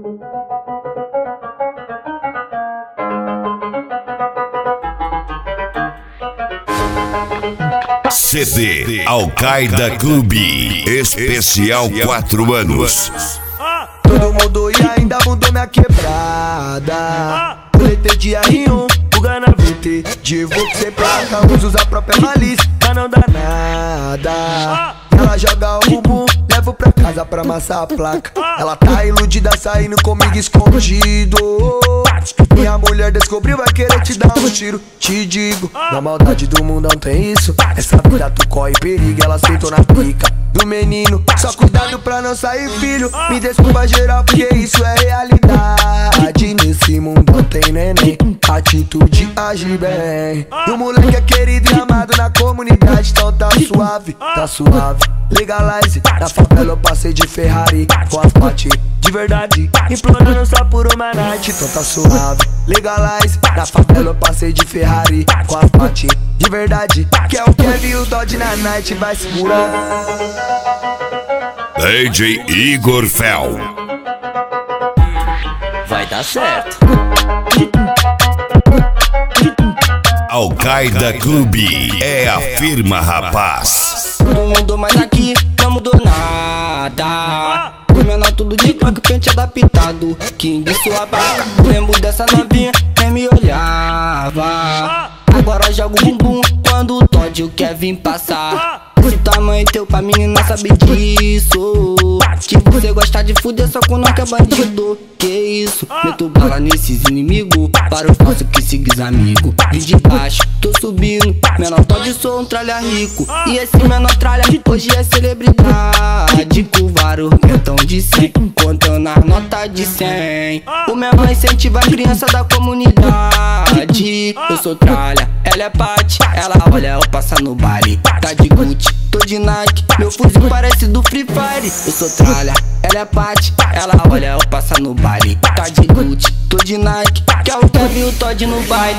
CD Al-Qaeda Clube Especial 4 anos. Todo mundo e ainda mudou minha quebrada. Boletei de R1, buga na VT. De Vogue sem placa, usa a própria malícia pra não dar nada. Ela joga o bumbum, levo pra casa pra amassar a placa. Ela tá iludida saindo comigo escondido. Minha mulher descobriu, vai querer te dar um tiro. Te digo, na maldade do mundão tem isso. Essa vida tu corre perigo, ela sentou na pica do menino. Só cuidado pra não sair filho. Me desculpa geral porque isso é realidade. Nesse mundão tem neném, atitude age bem. E o moleque é querido e amado na comunidade. Então tá suave, tá suave. Legalize, na favela eu passei de Ferrari com as pati de verdade, implorando só por uma night. Então tá suave, legalize, na favela eu passei de Ferrari com as pati de verdade. Que é o Kevin e o Todd na night, vai segurar. DJ Igor Fel. Vai dar certo. Al-Qaeda Clube é a firma, rapaz. Tudo mudou, mas aqui não mudou nada. O menor tudo de cor, pente adaptado. King sua barca, lembro dessa novinha, quem me olhava. Agora joga o bumbum quando o Todd e o Kevin passar. Se tua mãe e teu pai menina sabe disso, que você gosta de fuder só quando não quer bandido. Que isso, meto bala nesses inimigos, para o falso que segues amigo. Vim de baixo, tô subindo, menor Todd sou um tralha rico. E esse menor tralha hoje é celebridade. Curvar o quentão de 100, contando as notas de 100. O menor incentiva a criança da comunidade. Eu sou tralha, ela é Paty, ela olha eu passar no baile. Tá de Gucci, tô de Nike, meu fuzil parece do Free Fire. Eu sou tralha, ela é Paty, ela olha eu passar no baile. Tá de Gucci, tô de Nike, que é o Kevin e o Todd no baile.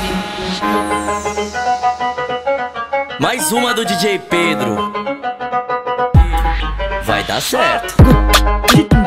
Mais uma do DJ Pedro. Vai dar certo.